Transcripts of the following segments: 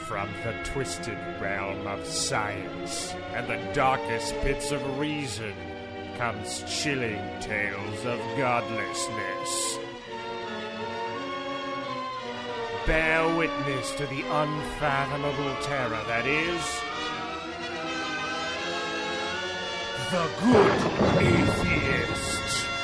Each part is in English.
From the twisted realm of science and the darkest pits of reason comes chilling tales of godlessness. Bear witness to the unfathomable terror that is the Good Atheist.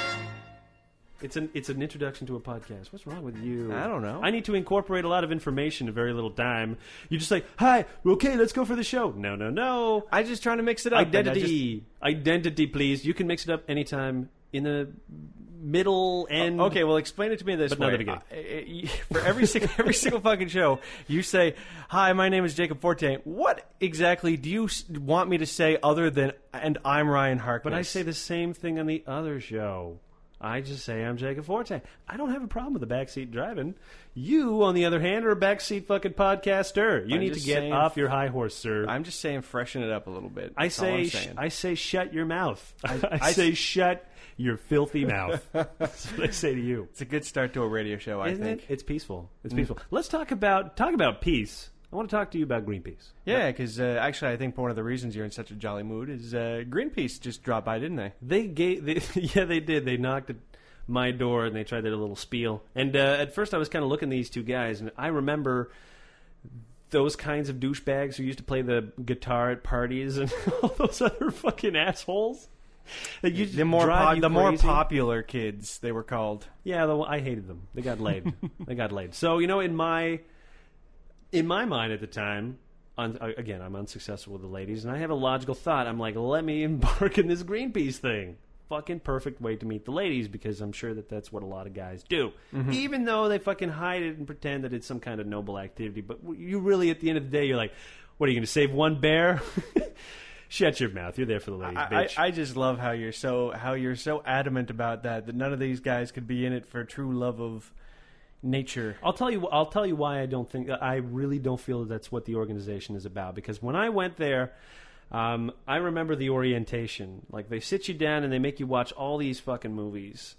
It's an introduction to a podcast. What's wrong with you? I don't know. I need to incorporate a lot of information in very little time. You just like, hi, okay, let's go for the show. No. I'm just trying to mix it up. Identity, please. You can mix it up anytime in the middle and... Okay, well, explain it to me this but way. Not the beginning. For every single fucking show, you say, hi, my name is Jacob Forte. What exactly do you want me to say other than, and I'm Ryan Harkness? But I say the same thing on the other show. I just say I'm Jacob Forte. I don't have a problem with the backseat driving. You, on the other hand, are a backseat fucking podcaster. You need to get off your high horse, sir. I'm just saying freshen it up a little bit. I say shut your mouth. I say shut your filthy mouth. That's what I say to you. It's a good start to a radio show, I think. It? It's peaceful. It's peaceful. Let's talk about peace. I want to talk to you about Greenpeace. Yeah, because actually I think one of the reasons you're in such a jolly mood is Greenpeace just dropped by, didn't they? They did. They knocked at my door and they tried their little spiel. And at first I was kind of looking at these two guys, and I remember those kinds of douchebags who used to play the guitar at parties and all those other fucking assholes. The more popular kids, they were called. Yeah, I hated them. They got laid. So, in my mind at the time, again, I'm unsuccessful with the ladies, and I have a logical thought. I'm like, let me embark in this Greenpeace thing. Fucking perfect way to meet the ladies, because I'm sure that's what a lot of guys do. Mm-hmm. Even though they fucking hide it and pretend that it's some kind of noble activity. But you really, at the end of the day, you're like, what, are you going to save one bear? Shut your mouth. You're there for the ladies, bitch. I just love how you're so adamant about that none of these guys could be in it for true love of nature. I'll tell you why I really don't feel that that's what the organization is about. Because when I went there, I remember the orientation. Like, they sit you down and they make you watch all these fucking movies,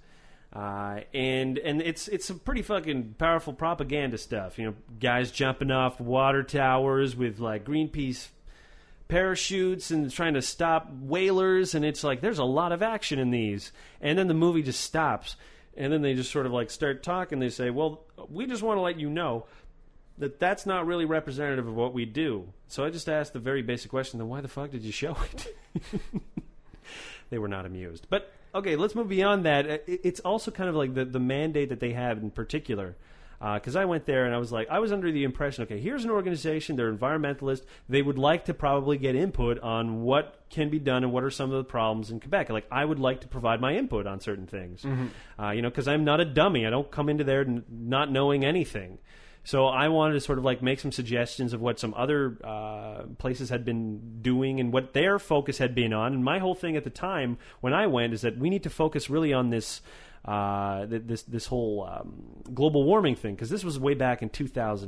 and it's some pretty fucking powerful propaganda stuff. Guys jumping off water towers with like Greenpeace parachutes and trying to stop whalers, and it's like there's a lot of action in these. And then the movie just stops. And then they just sort of like start talking. They say, well, we just want to let you know that that's not really representative of what we do. So I just asked the very basic question, then why the fuck did you show it? They were not amused. But, okay, let's move beyond that. It's also kind of like the mandate that they have in particular. Because I went there and I was under the impression, okay, here's an organization, they're environmentalists, they would like to probably get input on what can be done and what are some of the problems in Quebec. Like, I would like to provide my input on certain things, because I'm not a dummy. I don't come into there not knowing anything. So I wanted to sort of like make some suggestions of what some other places had been doing and what their focus had been on. And my whole thing at the time when I went is that we need to focus really on this this whole global warming thing, because this was way back in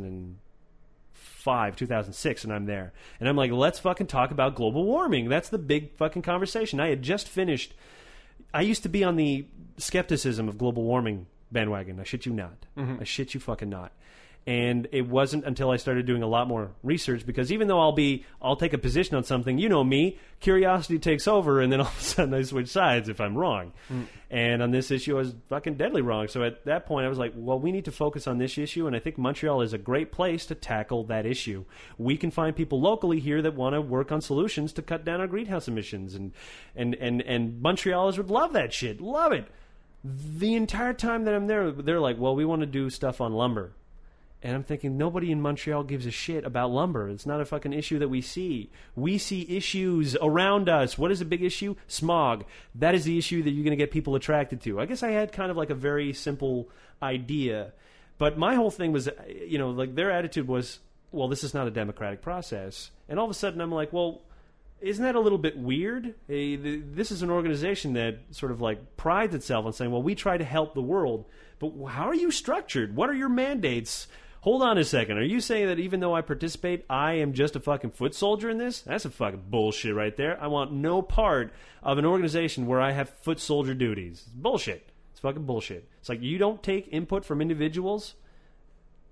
2005, 2006, and I'm there. And I'm like, let's fucking talk about global warming. That's the big fucking conversation. I had just finished. I used to be on the skepticism of global warming bandwagon. I shit you not. Mm-hmm. I shit you fucking not. And it wasn't until I started doing a lot more research, because even though I'll take a position on something, you know me, curiosity takes over, and then all of a sudden I switch sides if I'm wrong. And on this issue, I was fucking deadly wrong. So at that point, I was like, well, we need to focus on this issue, and I think Montreal is a great place to tackle that issue. We can find people locally here that want to work on solutions to cut down our greenhouse emissions, and Montrealers would love that shit, love it. The entire time that I'm there, they're like, well, we want to do stuff on lumber. And I'm thinking, nobody in Montreal gives a shit about lumber. It's not a fucking issue that we see. We see issues around us. What is a big issue? Smog. That is the issue that you're going to get people attracted to. I guess I had kind of like a very simple idea. But my whole thing was, like their attitude was, well, this is not a democratic process. And all of a sudden I'm like, well, isn't that a little bit weird? This is an organization that sort of like prides itself on saying, well, we try to help the world. But how are you structured? What are your mandates? Hold on a second. Are you saying that even though I participate, I am just a fucking foot soldier in this? That's a fucking bullshit right there. I want no part of an organization where I have foot soldier duties. It's bullshit. It's fucking bullshit. It's like you don't take input from individuals.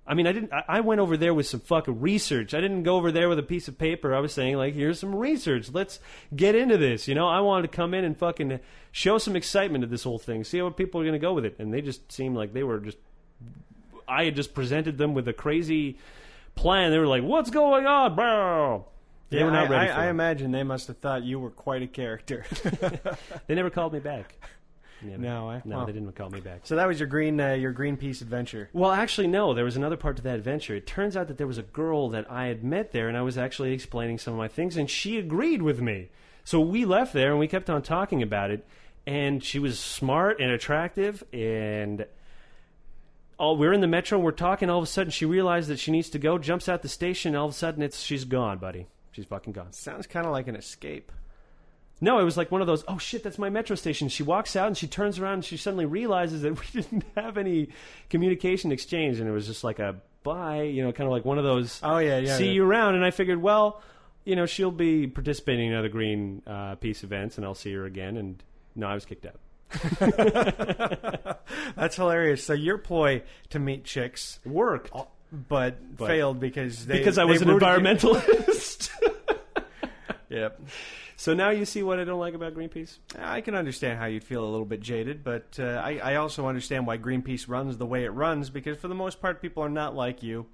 I mean, I went over there with some fucking research. I didn't go over there with a piece of paper. I was saying, like, here's some research. Let's get into this. You know, I wanted to come in and fucking show some excitement to this whole thing, see how people are going to go with it. And they just seemed like they were just... I had just presented them with a crazy plan. They were like, what's going on, bro? They were not ready for I it. imagine they must have thought you were quite a character. They never called me back. Never. No, No, they didn't call me back. So that was your Greenpeace adventure. Well, actually, no. There was another part to that adventure. It turns out that there was a girl that I had met there, and I was actually explaining some of my things, and she agreed with me. So we left there, and we kept on talking about it, and she was smart and attractive, and we're in the metro, and we're talking. All of a sudden, she realized that she needs to go, jumps out the station, and all of a sudden, she's gone, buddy. She's fucking gone. Sounds kind of like an escape. No, it was like one of those, oh shit, that's my metro station. She walks out and she turns around and she suddenly realizes that we didn't have any communication exchange, and it was just like a bye, you know, kind of like one of those, Oh, yeah. see you around. And I figured, well, you know, she'll be participating in other Greenpeace events and I'll see her again. And no, I was kicked out. That's hilarious. So your ploy to meet chicks Worked. but failed because Because I was an environmentalist. Yep. So now you see what I don't like about Greenpeace? I can understand how you'd feel a little bit jaded, but I also understand why Greenpeace runs the way it runs, because for the most part, people are not like you.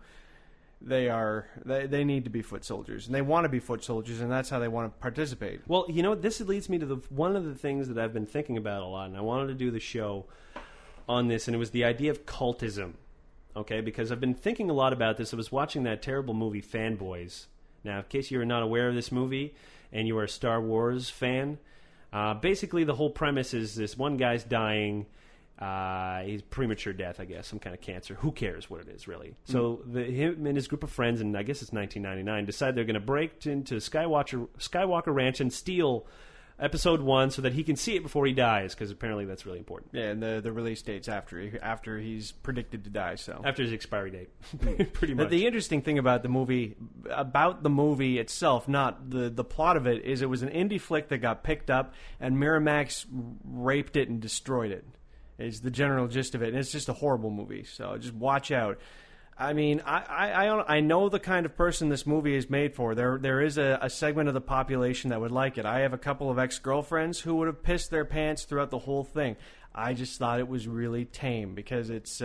They need to be foot soldiers, and they want to be foot soldiers, and that's how they want to participate. Well, you know, this leads me to one of the things that I've been thinking about a lot, and I wanted to do the show on this, and it was the idea of cultism, okay? Because I've been thinking a lot about this. I was watching that terrible movie, Fanboys. Now, in case you're not aware of this movie and you are a Star Wars fan, basically the whole premise is this one guy's dying. He's premature death, I guess, some kind of cancer. Who cares what it is, really? So him and his group of friends, and I guess it's 1999, decide they're going to break into Skywalker Ranch and steal Episode 1 so that he can see it before he dies, because apparently that's really important. Yeah, and the release date's after he's predicted to die. So After his expiry date, pretty much. The interesting thing about the movie itself, not the plot of it, is it was an indie flick that got picked up, and Miramax raped it and destroyed it. Is the general gist of it, and it's just a horrible movie. So just watch out. I mean, I know the kind of person this movie is made for. There is a segment of the population that would like it. I have a couple of ex-girlfriends who would have pissed their pants throughout the whole thing. I just thought it was really tame because it's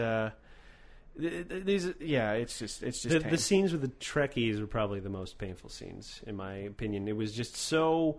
it's just tame. The scenes with the Trekkies were probably the most painful scenes, in my opinion. It was just so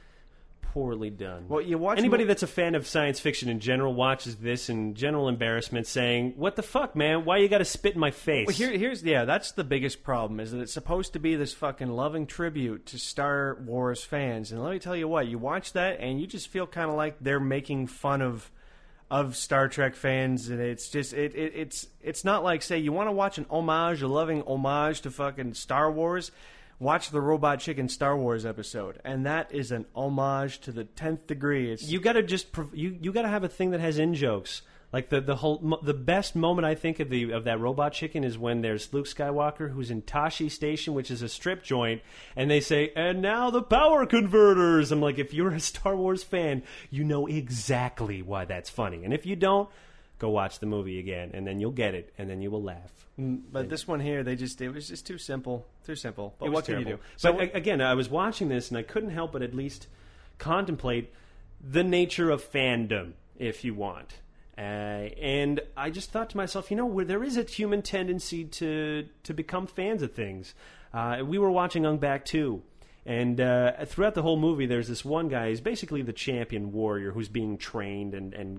poorly done. Well, you watch anybody that's a fan of science fiction in general watches this in general embarrassment, saying, "What the fuck, man? Why you got to spit in my face?" Well, that's the biggest problem, is that it's supposed to be this fucking loving tribute to Star Wars fans, and let me tell you what, you watch that and you just feel kind of like they're making fun of Star Trek fans, and it's just it's not like, say, you want to watch a loving homage to fucking Star Wars. Watch the Robot Chicken Star Wars episode, and that is an homage to the 10th degree. You got to you got to have a thing that has in jokes. Like the best moment I think of that Robot Chicken is when there's Luke Skywalker who's in Tashi Station, which is a strip joint, and they say, "And now the power converters." I'm like, if you're a Star Wars fan, you know exactly why that's funny, and if you don't, go watch the movie again, and then you'll get it, and then you will laugh. But this one here, it was just too simple. But what can you do? So again, I was watching this, and I couldn't help but at least contemplate the nature of fandom, if you want. And I just thought to myself, where there is a human tendency to become fans of things. We were watching Ung Bak 2. And throughout the whole movie, there's this one guy. He's basically the champion warrior who's being trained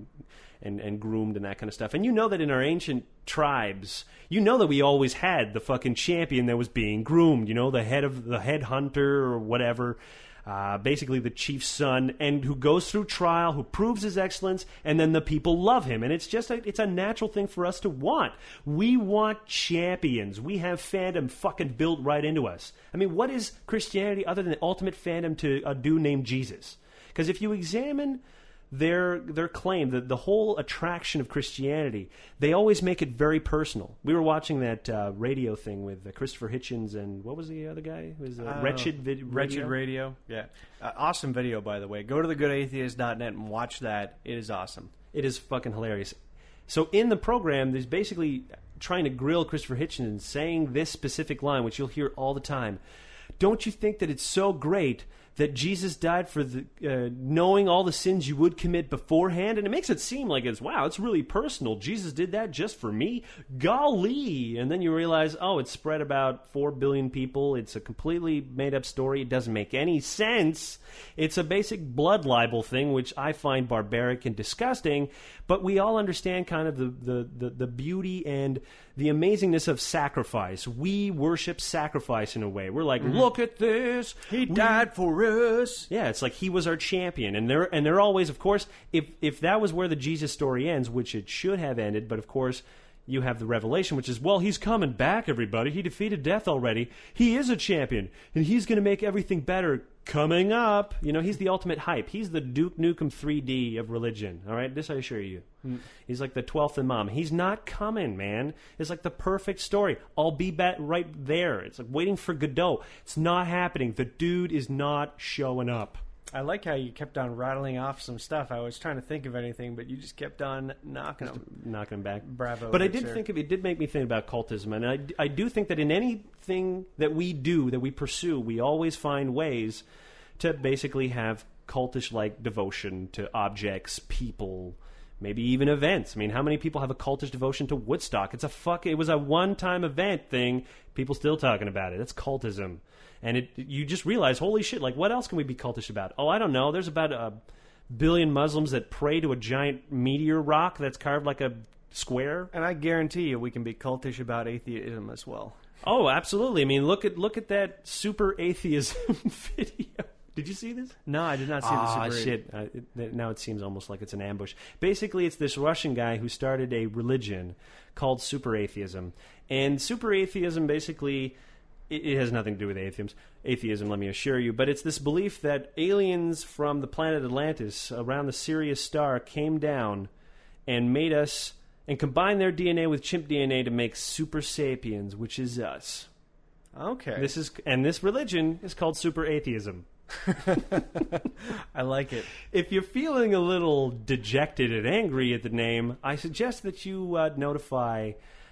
and groomed and that kind of stuff. And you know that in our ancient tribes, you know that we always had the fucking champion that was being groomed. The head hunter or whatever. Basically the chief's son, and who goes through trial, who proves his excellence, and then the people love him. And it's just it's a natural thing for us to want. We want champions. We have fandom fucking built right into us. I mean, what is Christianity other than the ultimate fandom to a dude named Jesus? Because if you examine their claim, the whole attraction of Christianity, they always make it very personal. We were watching that radio thing with Christopher Hitchens and what was the other guy? It was Wretched Radio. Yeah. Awesome video, by the way. Go to thegoodatheist.net and watch that. It is awesome. It is fucking hilarious. So in the program, there's basically trying to grill Christopher Hitchens saying this specific line, which you'll hear all the time. Don't you think that it's so great that Jesus died for the knowing all the sins you would commit beforehand? And it makes it seem like it's really personal. Jesus did that just for me? Golly! And then you realize, it's spread about 4 billion people. It's a completely made-up story. It doesn't make any sense. It's a basic blood libel thing, which I find barbaric and disgusting. But we all understand kind of the beauty and the amazingness of sacrifice. We worship sacrifice in a way. We're like, look at this. He died for us. Yeah, it's like he was our champion. And they're always, of course, if that was where the Jesus story ends, which it should have ended, but of course you have the revelation, which is, well, he's coming back, everybody. He defeated death already. He is a champion, and he's going to make everything better coming up. He's the ultimate hype. He's the Duke Nukem 3D of religion, all right? This I assure you. He's like the 12th Imam. He's not coming, man. It's like the perfect story. I'll be back right there. It's like waiting for Godot. It's not happening. The dude is not showing up. I like how you kept on rattling off some stuff. I was trying to think of anything, but you just kept on knocking them back. Bravo. But I did think of it. Did make me think about cultism, and I do think that in anything that we do, that we pursue, we always find ways to basically have cultish-like devotion to objects, people, maybe even events. I mean, how many people have a cultish devotion to Woodstock? It was a one-time event thing. People still talking about it. It's cultism. And you just realize, holy shit, like, what else can we be cultish about? Oh, I don't know. There's about 1 billion Muslims that pray to a giant meteor rock that's carved like a square. And I guarantee you we can be cultish about atheism as well. Oh, absolutely. I mean, look at that super atheism video. Did you see this? No, I did not see the super shit. Now it seems almost like it's an ambush. Basically, it's this Russian guy who started a religion called super atheism. And super atheism basically... It has nothing to do with atheism, let me assure you. But it's this belief that aliens from the planet Atlantis around the Sirius star came down and made us and combined their DNA with chimp DNA to make super sapiens, which is us. Okay. This religion is called super atheism. I like it. If you're feeling a little dejected and angry at the name, I suggest that you notify...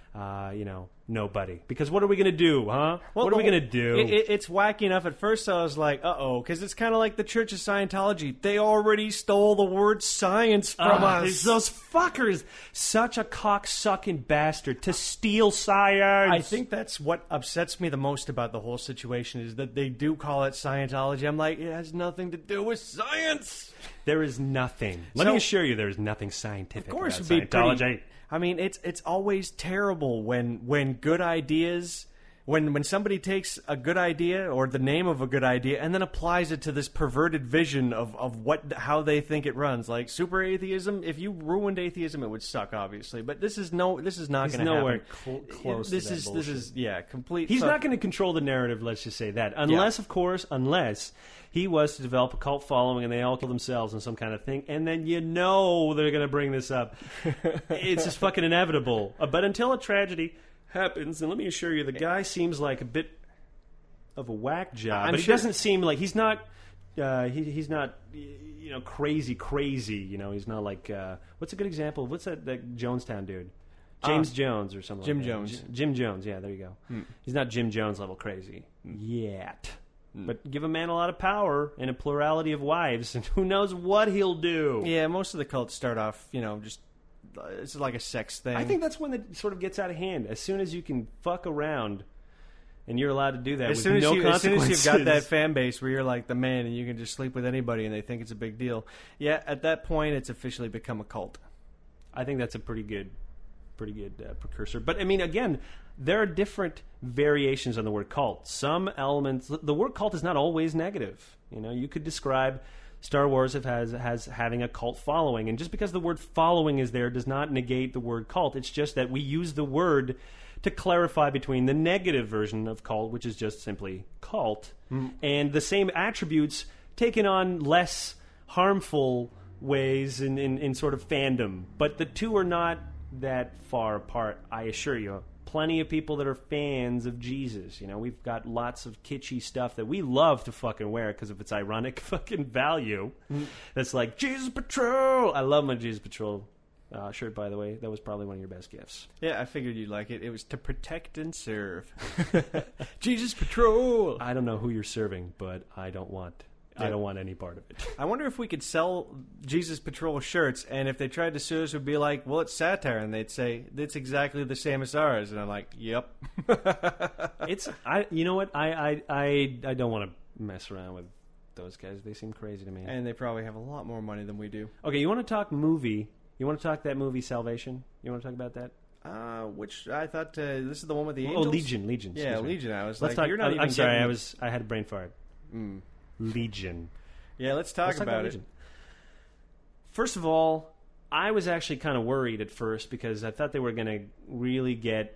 nobody. Because what are we going to do, huh? Well, what are we going to do? It's wacky enough. At first I was like, because it's kind of like the Church of Scientology. They already stole the word science from us. Those fuckers. Such a cocksucking bastard to steal science. I think that's what upsets me the most about the whole situation is that they do call it Scientology. I'm like, it has nothing to do with science. There is nothing. Let me assure you there is nothing scientific of course about it'd be Scientology. I mean, it's always terrible when good ideas, when somebody takes a good idea or the name of a good idea and then applies it to this perverted vision of how they think it runs. Like super atheism, if you ruined atheism, it would suck, obviously. But this is not going to happen. He's nowhere close to that bullshit. This is complete. He's not going to control the narrative. Let's just say that, unless he was to develop a cult following and they all kill themselves in some kind of thing, and then they're going to bring this up. It's just fucking inevitable. But until a tragedy happens, and let me assure you, the guy seems like a bit of a whack job. But he doesn't seem like he's not. He's not, crazy. He's not like. What's a good example? What's that Jonestown dude? James Jones or something. Jim like that. Jones. Jim Jones. Yeah, there you go. He's not Jim Jones level crazy yet. But give a man a lot of power and a plurality of wives, and who knows what he'll do. Yeah, most of the cults start off, just it's like a sex thing. I think that's when it sort of gets out of hand. As soon as you can fuck around, and you're allowed to do that with no consequences. As soon as you've got that fan base where you're like the man and you can just sleep with anybody and they think it's a big deal. Yeah, at that point, it's officially become a cult. I think that's a pretty good precursor. But, I mean, again, there are different variations on the word cult. Some elements... The word cult is not always negative. You could describe Star Wars as having a cult following. And just because the word following is there does not negate the word cult. It's just that we use the word to clarify between the negative version of cult, which is just simply cult, and the same attributes taken on less harmful ways in sort of fandom. But the two are not that far apart, I assure you. Plenty of people that are fans of Jesus. We've got lots of kitschy stuff that we love to fucking wear because of its ironic fucking value. That's like Jesus Patrol. I love my Jesus Patrol shirt, by the way. That was probably one of your best gifts. Yeah, I figured you'd like it. It was to protect and serve. Jesus Patrol! I don't know who you're serving, but I don't want any part of it. I wonder if we could sell Jesus Patrol shirts, and if they tried to sue us, we'd be like, well, it's satire, and they'd say, it's exactly the same as ours. And I'm like, yep. You know what? I don't want to mess around with those guys. They seem crazy to me. And they probably have a lot more money than we do. Okay, you want to talk movie? You want to talk that movie Salvation? You want to talk about that? Which I thought this is the one with the angels. Oh, Legion. Yeah, Legion. I was let's like, talk. you're not I'm even sorry. getting... I had a brain fart. Legion. Yeah, let's talk about it. Legion. First of all, I was actually kind of worried at first because I thought they were going to really get,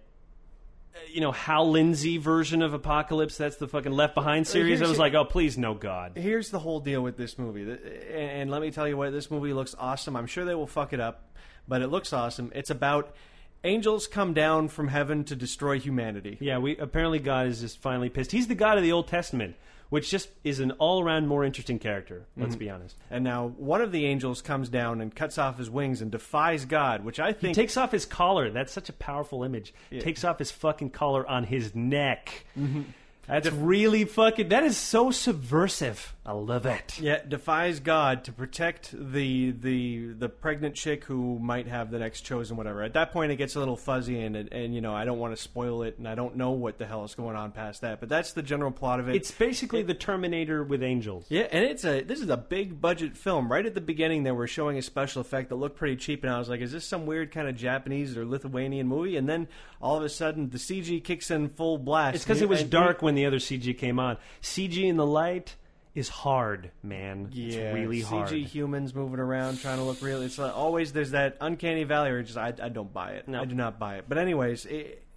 Hal Lindsey version of Apocalypse. That's the fucking Left Behind series. I was like, oh, please, no God. Here's the whole deal with this movie. And let me tell you what, this movie looks awesome. I'm sure they will fuck it up, but it looks awesome. It's about angels come down from heaven to destroy humanity. Yeah, apparently God is just finally pissed. He's the God of the Old Testament, which just is an all-around more interesting character, let's be honest. And now one of the angels comes down and cuts off his wings and defies God, which I think... He takes off his collar. That's such a powerful image. Yeah. Takes off his fucking collar on his neck. That's really fucking... That is so subversive. I love it. Yeah, defies God to protect the pregnant chick who might have the next chosen whatever. At that point, it gets a little fuzzy, and I don't want to spoil it, and I don't know what the hell is going on past that. But that's the general plot of it. It's basically the Terminator with angels. Yeah, and this is a big budget film. Right at the beginning, they were showing a special effect that looked pretty cheap, and I was like, is this some weird kind of Japanese or Lithuanian movie? And then all of a sudden, the CG kicks in full blast. It's because it was dark when the other CG came on. CG in the light is hard, man. Yeah, it's really hard. CG humans moving around trying to look real. It's like always there's that uncanny valley where I don't buy it. No. I do not buy it. But anyways,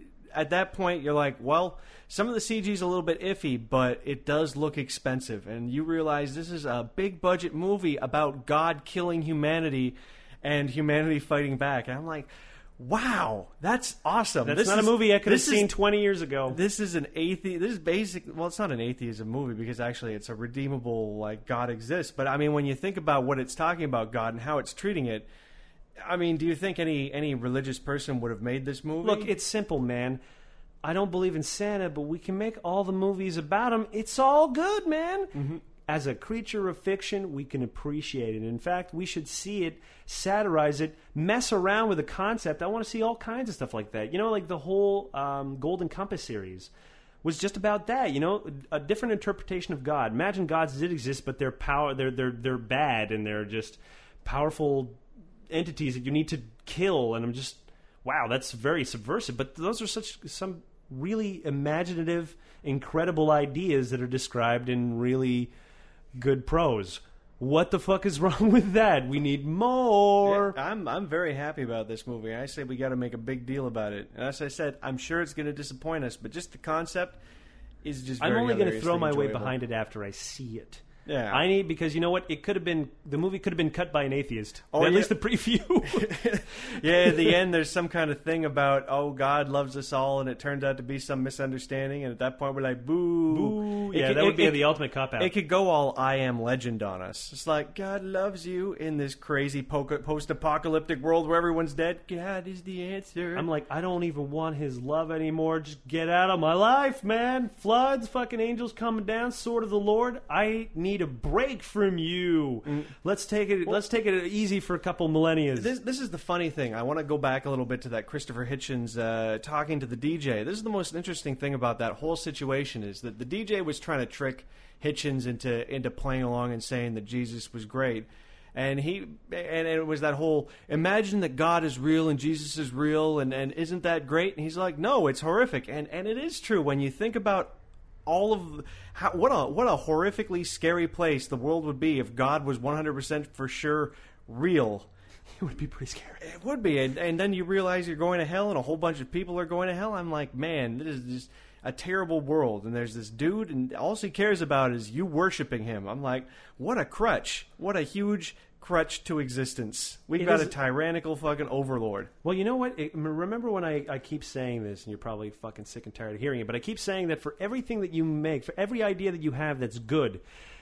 at that point you're like, well, some of the CG's a little bit iffy, but it does look expensive. And you realize this is a big budget movie about God killing humanity and humanity fighting back. And I'm like, wow, that's awesome. That's not a movie I could have seen 20 years ago. This is an atheist. This is basic. Well, it's not an atheism movie because actually it's a redeemable, like, God exists. But I mean, when you think about what it's talking about God and how it's treating it, I mean, do you think any religious person would have made this movie? Look, it's simple, man. I don't believe in Santa, but we can make all the movies about him. It's all good, man. As a creature of fiction, we can appreciate it. In fact, we should see it, satirize it, mess around with the concept. I want to see all kinds of stuff like that. Like the whole Golden Compass series was just about that. A different interpretation of God. Imagine gods did exist, but they're bad and they're just powerful entities that you need to kill. And I'm just, wow, that's very subversive. But those are some really imaginative, incredible ideas that are described in really good prose. What the fuck is wrong with that? We need more. Yeah, I'm very happy about this movie. I say we got to make a big deal about it. And as I said, I'm sure it's going to disappoint us, but just the concept is just very I'm only going to throw my enjoyable. weight behind it after I see it. Yeah, because you know what? The movie could have been cut by an atheist. Oh, at least the preview. Yeah, at the end, there's some kind of thing about, God loves us all, and it turns out to be some misunderstanding, and at that point, we're like, boo. Boo. Yeah, that would be the ultimate cop-out. It could go all I Am Legend on us. It's like, God loves you in this crazy post-apocalyptic world where everyone's dead. God is the answer. I'm like, I don't even want his love anymore. Just get out of my life, man. Floods, fucking angels coming down, sword of the Lord. I need a break from you. Let's take it easy for a couple millennia. This is the funny thing. I want to go back a little bit to that Christopher Hitchens talking to the DJ. This is the most interesting thing about that whole situation is that the DJ was trying to trick Hitchens into playing along and saying that Jesus was great. And it was that whole, imagine that God is real and Jesus is real and isn't that great? And he's like, no, it's horrific. And it is true when you think about all of what a horrifically scary place the world would be if God was 100% for sure real. It would be pretty scary. It would be, and then you realize you're going to hell, and a whole bunch of people are going to hell. I'm like, man, this is just a terrible world. And there's this dude, and all he cares about is you worshiping him. I'm like, what a crutch! What a huge crutch to existence. We've got a tyrannical fucking overlord. Well, you know what? Remember when I keep saying this, and you're probably fucking sick and tired of hearing it, but I keep saying that for everything that you make, for every idea that you have that's good,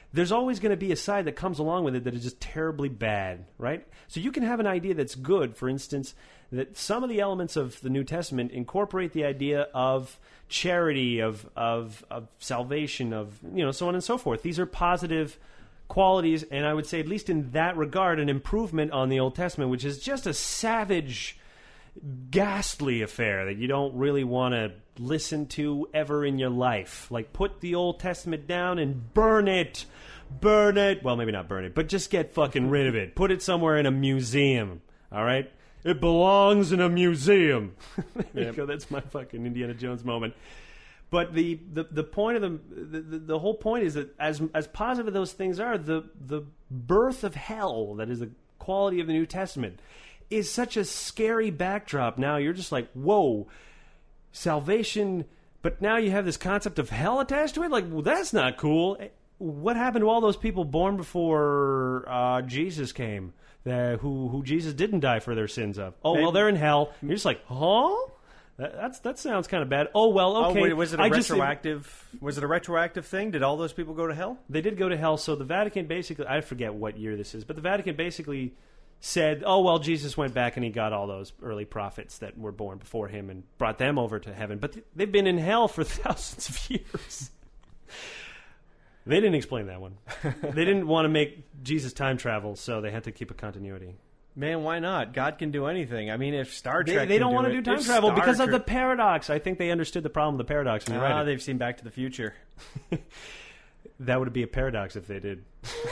there's always going to be a side that comes along with it that is just terribly bad, right? So you can have an idea that's good, for instance, that some of the elements of the New Testament incorporate the idea of charity, of salvation, of, so on and so forth. These are positive qualities, and I would say, at least in that regard, an improvement on the Old Testament, which is just a savage, ghastly affair that you don't really want to listen to ever in your life. Like, put the Old Testament down and burn it. Burn it. Well, maybe not burn it, but just get fucking rid of it. Put it somewhere in a museum, all right? It belongs in a museum. There you go. That's my fucking Indiana Jones moment. But the point of the whole point is that as positive as those things are, the birth of hell, that is the quality of the New Testament, is such a scary backdrop. Now you're just like, whoa, salvation, but now you have this concept of hell attached to it? Like, well, that's not cool. What happened to all those people born before Jesus came, who Jesus didn't die for their sins of? Oh, well, they're in hell. And you're just like, huh? That sounds kind of bad. Oh, well, okay. Oh, wait, was it a retroactive thing? Did all those people go to hell? They did go to hell. So the Vatican basically, I forget what year this is, but the Vatican basically said, oh, well, Jesus went back and he got all those early prophets that were born before him and brought them over to heaven. But they've been in hell for thousands of years. They didn't explain that one. They didn't want to make Jesus time travel, so they had to keep a continuity. Man, why not? God can do anything. I mean, if Star Trek they don't want to do time travel because of the Trek... paradox. I think they understood the problem of the paradox. They've seen Back to the Future. That would be a paradox if they did.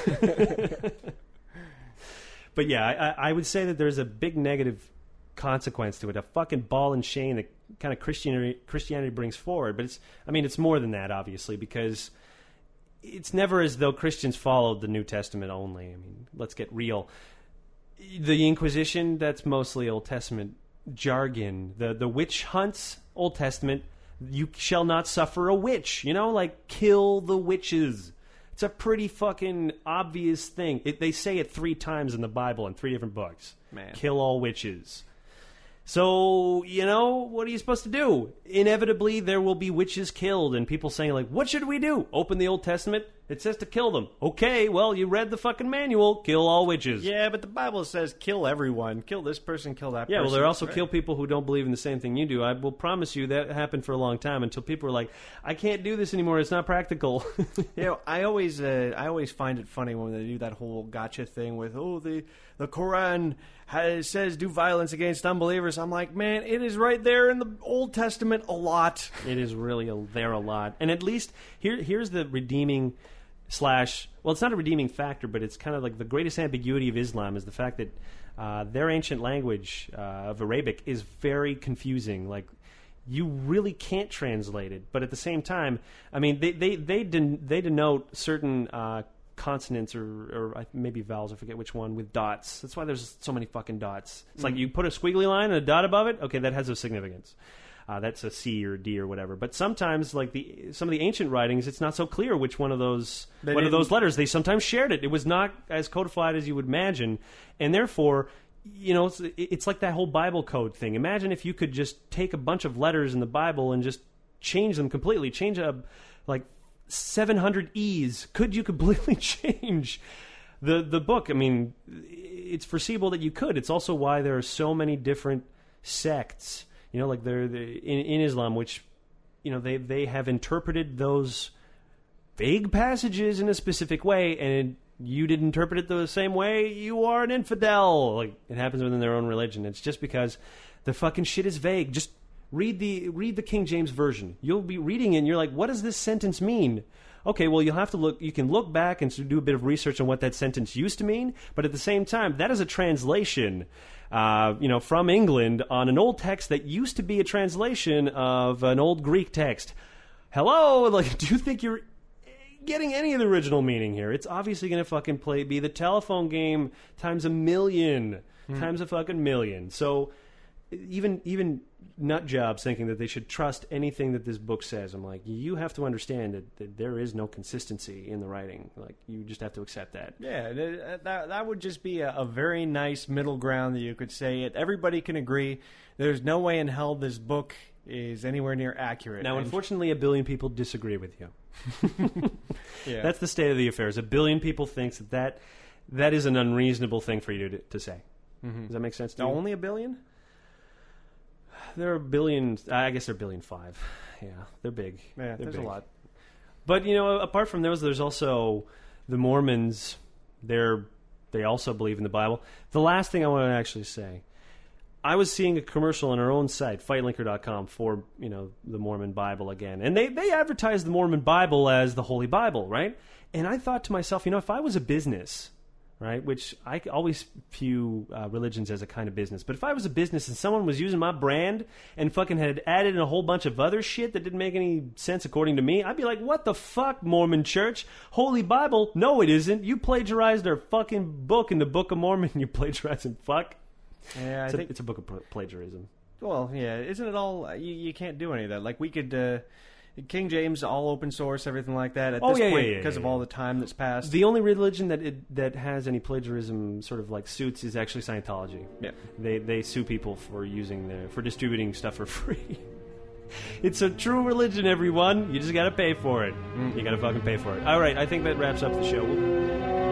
But yeah, I would say that there's a big negative consequence to it, a fucking ball and chain that kind of Christianity brings forward. But it's more than that, obviously, because it's never as though Christians followed the New Testament only. I mean, let's get real. The Inquisition, that's mostly Old Testament jargon. The witch hunts, Old Testament, you shall not suffer a witch. Like, kill the witches. It's a pretty fucking obvious thing. They say it 3 times in the Bible in 3 different books. Man. Kill all witches. So, what are you supposed to do? Inevitably, there will be witches killed, and people saying, like, what should we do? Open the Old Testament? It says to kill them. Okay, well, you read the fucking manual. Kill all witches. Yeah, but the Bible says kill everyone. Kill this person, kill that person. Yeah, well, there also kill people who don't believe in the same thing you do. I will promise you that happened for a long time until people were like, I can't do this anymore. It's not practical. I always find it funny when they do that whole gotcha thing with, the Quran says do violence against unbelievers. I'm like, man, it is right there in the Old Testament a lot. It is really there a lot. And at least here's the redeeming / well, it's not a redeeming factor, but it's kind of like the greatest ambiguity of Islam is the fact that their ancient language of Arabic is very confusing. Like, you really can't translate it, but at the same time, I mean, they denote certain consonants or maybe vowels, I forget which one, with dots. That's why there's so many fucking dots. It's like you put a squiggly line and a dot above it, okay, that has a significance. That's a C or a D or whatever. But sometimes, like some of the ancient writings, it's not so clear which one of those letters. They sometimes shared it. It was not as codified as you would imagine, and therefore, it's like that whole Bible code thing. Imagine if you could just take a bunch of letters in the Bible and just change them completely. Change like 700 E's. Could you completely change the book? I mean, it's foreseeable that you could. It's also why there are so many different sects. Like they're in Islam, which, they have interpreted those vague passages in a specific way, and you didn't interpret it the same way, you are an infidel. Like, it happens within their own religion. It's just because the fucking shit is vague. Just read the King James Version. You'll be reading it, and you're like, what does this sentence mean? Okay, well, you'll have to look. You can look back and do a bit of research on what that sentence used to mean, but at the same time, that is a translation from England on an old text that used to be a translation of an old Greek text. Hello? Like, do you think you're getting any of the original meaning here? It's obviously going to fucking be the telephone game times a million, times a fucking million. So even nut jobs thinking that they should trust anything that this book says. I'm like, you have to understand that there is no consistency in the writing. Like, you just have to accept that. Yeah, that would just be a very nice middle ground that you could say it. Everybody can agree. There's no way in hell this book is anywhere near accurate. Now, And- unfortunately, 1 billion people disagree with you. yeah. That's the state of the affairs. 1 billion people thinks that is an unreasonable thing for you to say. Does that make sense to you? only 1 billion? There are billions. I guess they're 1.5 billion. Yeah, they're big. Yeah, They're there's big. a lot. But apart from those, there's also the Mormons. They also believe in the Bible. The last thing I want to actually say, I was seeing a commercial on our own site, fightlinker.com, for the Mormon Bible again, and they advertise the Mormon Bible as the Holy Bible, right? And I thought to myself, if I was a business, right, which I always view religions as a kind of business, but if I was a business and someone was using my brand and fucking had added in a whole bunch of other shit that didn't make any sense according to me, I'd be like, what the fuck, Mormon Church? Holy Bible? No, it isn't. You plagiarized our fucking book in the Book of Mormon, you plagiarizing fuck. Yeah, I think. It's a book of plagiarism. Well, yeah, isn't it all? You can't do any of that. Like we could. King James, all open source, everything like that. At this point, because of all the time that's passed. The only religion that has any plagiarism sort of like suits is actually Scientology. Yeah. They sue people for for distributing stuff for free. It's a true religion, everyone. You just got to pay for it. You got to fucking pay for it. All right, I think that wraps up the show.